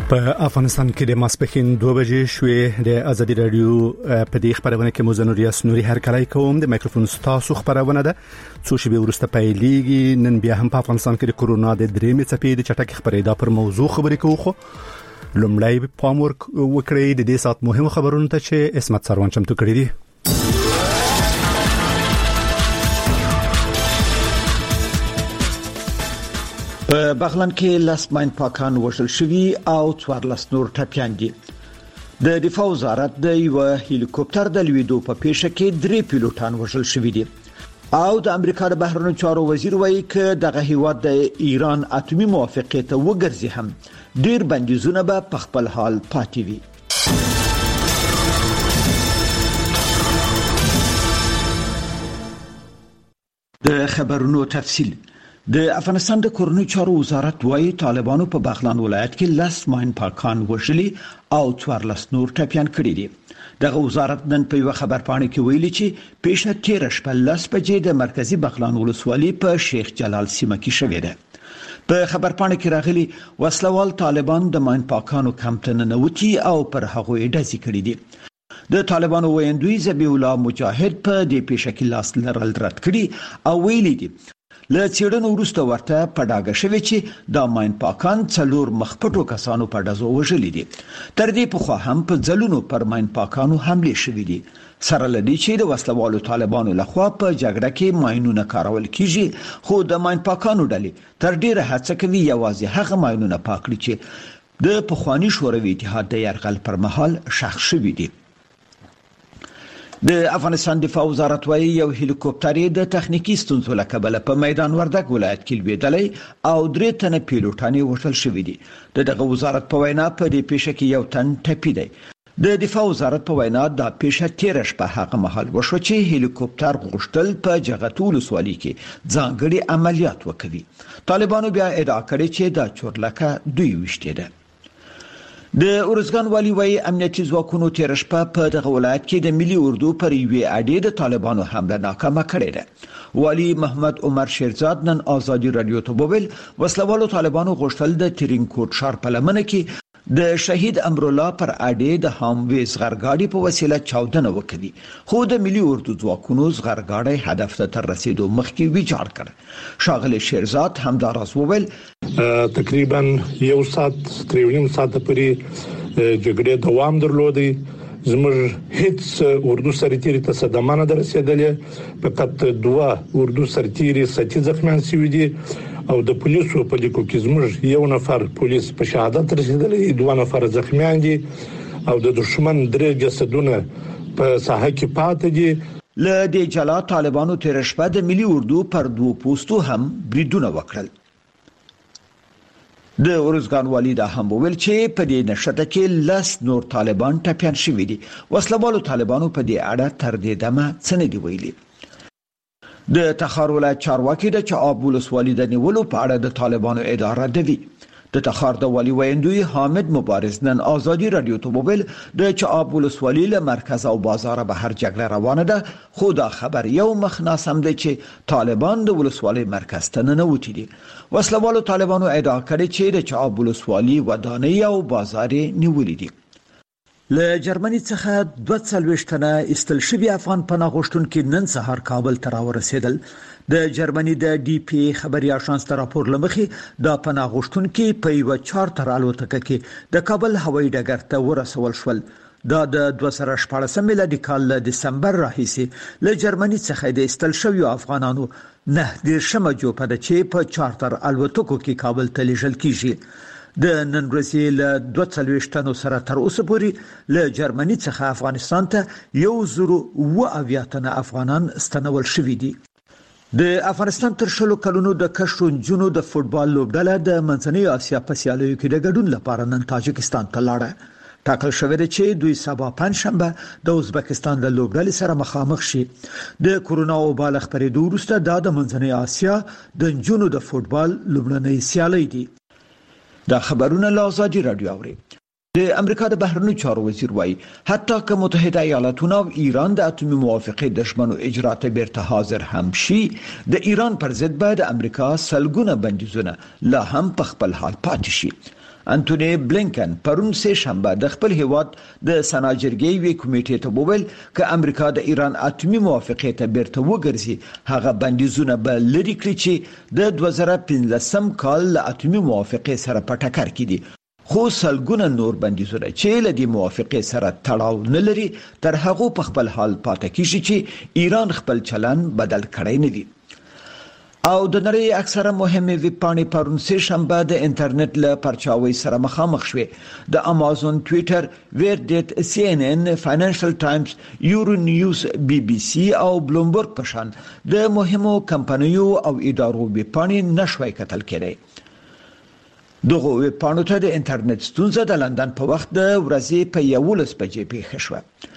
په افغانستان کې د ماسپښین 2 بجې شوې د ازادي رادیو په دې خبرونه کې مزنور یاسنوري هر کله کوم د مایکروفون تاسو خبرونه ده څو شی به ورسته پیلېږي. نن بیا هم په افغانستان کې د کورونا د درېمې څپې د چټک خبرېدا پر موضوع خبرې کوو. خو لومړی پام وکړئ د دې سات مهمه خبرونه ته چې اسمت سروان چمتو کړی دي. په بغلان کې لاس ماین پاکان وشل شوی او 14 نور ټپيان دي. د دفاع وزارت د یو هلیکوپټر د لویدو په پیښه کې 3 پیلوټان وشل شوی دي او د امریکا د بهرنیو چارو وزیر وایي چې دغه هیواد د ایران اتمی موافقه ته وګرځي هم ډیر بندیزونه به په خپل حال پاتې وي. د خبرونو تفصیل. د افغانستان د کورنۍ چارو وزارت وايي طالبانو په بغلان ولایت کې لاس ماین پاکان وشلي او 14 نور ټپيان کړي دي. دغه وزارت نن په یو خبرپاڼه کې ویلي چې پیښه 13 شپه لاس بجې د مرکزی بغلان ولسوالۍ په شیخ جلال سیمه کې شوې ده. په خبرپاڼه کې راغلي وسلوال طالبان د ماین پاکانو کمپټن نوتی او پر هغه ډزې کړي دي. د طالبانو ویندوی ذبیح الله مجاهد په دې پیښه کې لاس لرل رد کړي او ویلي دي له چیرنو وروسته ورته په ډاګه شوی چې د ماین پاکان څلور مخپټو کسانو په ډزو وژلي دي. تر دې پخوا هم په ځلونو پر ماین پاکانو حمله شوې دي. سره لدی چې د وسلوالو طالبانو لخوا په جګړه کې ماینونه کارول کیږي خو د ماین پاکانو ډلې تر ډیره هڅه کوي یوازې هغه ماینونه پاک کړي چې د پخوانی شوروي اتحاد د یرغل پر مهال ښخ شوي دي. د افغانستان دفاع وزارت وايي یو هلیکوپټر د تخنیکی ستونزو له کبله په میدان وردګ ولایت کې لویدلی او 3 تنه پیلوټان وشل شوي دي. دغه وزارت په وینا په دې پیښه کې یو تن ټپي دی. د دفاع وزارت په وینا د پیښه 13 شپه هغه مهال وشو چې هلیکوپټر غوښتل په جغتو ولسوالۍ کې ځانګړي عملیات وکړي. طالبانو بیا ادعا کړې چې د چورلکه دوی وشته ده. د اورزګان والی وایي امنیتي ځواکونو 13 شپه په دغه ولایت کې د ملي اردو پر یوې اډې د طالبانو حمله ناکامه کړې ده. والی محمد عمر شیرزاد نن ازادي رادیو ته وویل وسلوالو طالبانو غوښتل د ترینکوټ ښار په لمنه کې د شهید امرالله پر اډې د هامویز غرګاډي په وسیله چاودنه وکړي خو د ملي اردو ځواکونو غرګاډي هدف ته تر رسیدو مخکې ویجاړ کړ. شاغل شیرزاد همداراز وویل تقریبا یو ساعت تقریبا ساعت پورې جګړه دوام درلودي. زموږ هیڅ اردو سرتیری ته صدمه نه رسیدلې. فقط 2 اردو سرتیری سټي زخمیان شوي دي او د پولیسو په لیکو کې زموږ یو نفر پولیس په شهادت رسیدلی 2 نفر زخمیان دي او د دشمن 3 جسدونه په ساحه کې پاتې دي. له دې جلا طالبانو 13 شپه د ملي اردو پر 2 پوسټو هم بریدونه وکړل. د اورزګان والی دا هم ویل چې په دې نشته کې لاس نور طالبان ټپيان شوي دي. وسلوالو طالبانو په دې اړه تر دې دمه څه نه دی ویلي. د تخار ولایت چارواکي د چعاب ولسوالۍ د نیولو په اړه د طالبانو اداره دوي. د تخار د والی ویندوی حامد مبارز نن ازادي رادیو ته وویل د چعاب ولسوالۍ له مرکز او بازار بهر جګړه روانه ده خو دا خبر یو مخ ناسم دی چې طالبان د ولسوالۍ مرکز ته نه وتی دي. وسلوالو طالبانو ادعا کړې چې د چعاب ولسوالۍ ودانۍ او بازار نیولې دي. له جرمني څخه 22 تنه استل شوی افغان پناه غوښتونکو نن سهار کابل ته راورسېدل. د جرمني د ډي پی خبري اژانس ته راپور لمخې د پناه غوښتونکو په یو چارټر الوتکه کې د کابل هوایي ډګر ته ورسول شول. د 2014 میلادي کال له دسمبر راهیسې له جرمني څخه د استل شوی افغانانو نه د شمجو په چې په چارټر الوتکو کې کابل ته لیږل کیږي. د نن ورځې له 42 تنو سره تر اوسه پورې له جرمني څخه افغانستان ته 1,000 تنه افغانان استنول شوي دي. د افغانستان تر شلو کلونو د کشرو جنو د فوتبال لوبډله د منځنۍ اسیا په سیالیو کې د ګډون لپاره نن تاجکستان ته لاړه. ټاکل شوی دی چې دوی سبا پنځشنبه د ازبکستان د لوبډلې سره مخامخ شي. د کورونا وبا له خپرېدو وروسته د منځنۍ اسیا د جنو د فوتبال لوبډلې سیالي دي. دا خبرونه له ازادي رادیو اوري. د امریکا د بهرنیو چارو وزیر وایي حتی که متحده ایالاتونه او ایران د اتمی موافقه د شمنو اجرات بیرته حاضر هم شي د ایران پر ضد باید امریکا سلګونه بندیزونه لا هم په خپل حال پاتې شي. انټونی بلینکن پرون سه شنبه د خپل هیواد د سناجرګي وی کمیټې ته وویل چې امریکا د ایران اتمی موافقه ته بیرته وګرځي هغه بندیزونه به لري کړي چې د 2015 کال له اتمی موافقه سره په ټکر کې دي خو سلګونه نور بندیزونه چې له دې موافقه سره تړاو نه لري تر هغه په خپل حال پاتې کیږي چې ایران خپل چلن بدل کړی نه دی او د نړۍ اکثره مهمه ویبپاڼې پرون سه شنبه د انټرنیټ له پرچاوي سره مخامخ شوې د امازون ټوئیټر ویرډیټ سی ان ان فاینانشل ټایمز یورو نیوز بي بي سي او بلومبرګ په شان د مهمو کمپنیو او ادارو ویبپاڼې نشوي کتل کېدای دغه ویبپاڼو ته د انټرنیټ ستونزه د لندن په وخت د ورځې په 11 بجې پیښه شوه